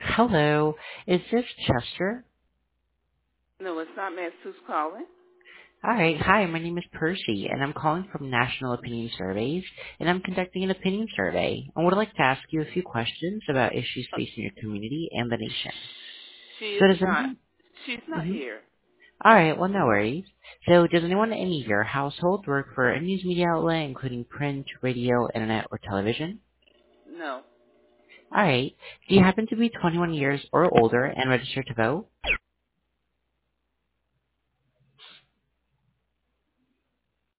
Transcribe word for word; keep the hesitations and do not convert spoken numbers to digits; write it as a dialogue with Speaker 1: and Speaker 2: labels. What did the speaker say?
Speaker 1: Hello, is this Chester?
Speaker 2: No, it's not Mass who's calling.
Speaker 1: All right, hi, my name is Percy, and I'm calling from National Opinion Surveys, and I'm conducting an opinion survey. I would like to ask you a few questions about issues
Speaker 2: Uh,
Speaker 1: facing your community and the nation.
Speaker 2: she
Speaker 1: So
Speaker 2: is
Speaker 1: does
Speaker 2: not.
Speaker 1: anyone...
Speaker 2: She's not
Speaker 1: Mm-hmm.
Speaker 2: here.
Speaker 1: All right, well, no worries. So does anyone in your household work for a news media outlet, including print, radio, internet, or television?
Speaker 2: No.
Speaker 1: All right. Do you happen to be twenty-one years or older and registered to vote?